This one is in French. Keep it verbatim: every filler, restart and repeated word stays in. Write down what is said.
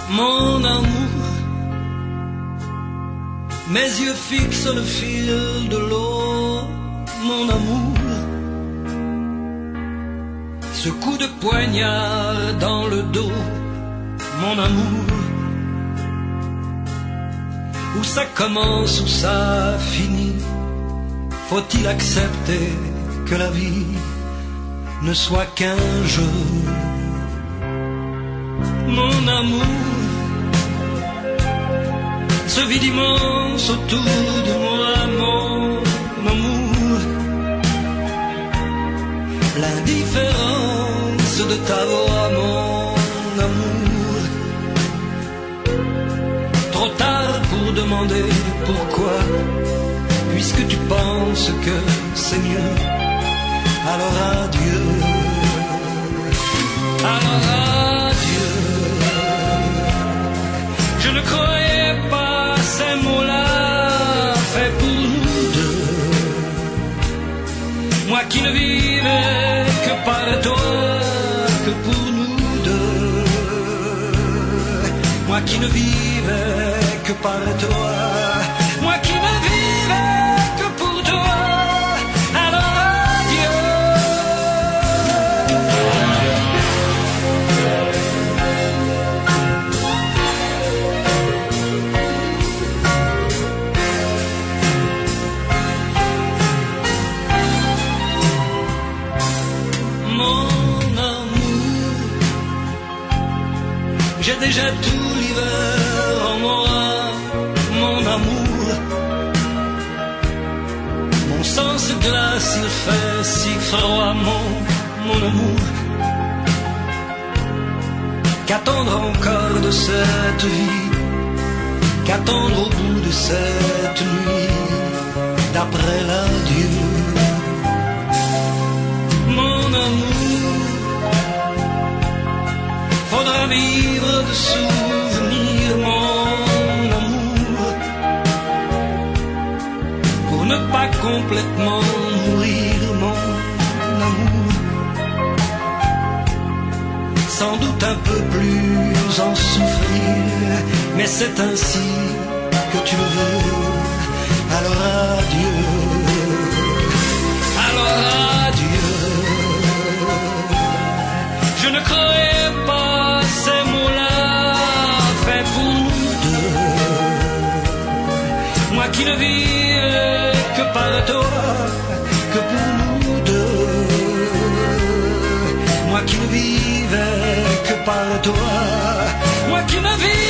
mon amour. Mes yeux fixent le fil de l'eau, mon amour. Ce coup de poignard dans le dos, mon amour. Où ça commence, où ça finit. Faut-il accepter que la vie ne soit qu'un jeu? Mon amour, ce vide immense autour de moi, mon amour. L'indifférence de ta voix, mon amour. Trop tard pour demander pourquoi, puisque tu penses que c'est mieux. Alors adieu, alors adieu. Je ne croyais pas ces mots-là faits pour nous deux. Moi qui ne vivais que par toi, que pour nous deux. Moi qui ne vivais que par toi. Moi qui ne vivais que pour toi. Alors adieu. J'ai déjà tout l'hiver en moi, mon amour. Mon sang se glace, il fait si froid, mon, mon amour. Qu'attendre encore de cette vie? Qu'attendre au bout de cette nuit, d'après l'adieu? Mon amour, faudra vivre de souvenirs, mon amour, pour ne pas complètement mourir, mon amour. Sans doute un peu plus en souffrir, mais c'est ainsi que tu le veux. Alors adieu, alors adieu. Je ne croyais pas ces mots-là faits pour nous deux. Moi qui ne vivais que par toi, que pour nous deux. Moi qui ne vivais que par toi. Moi qui ne vivais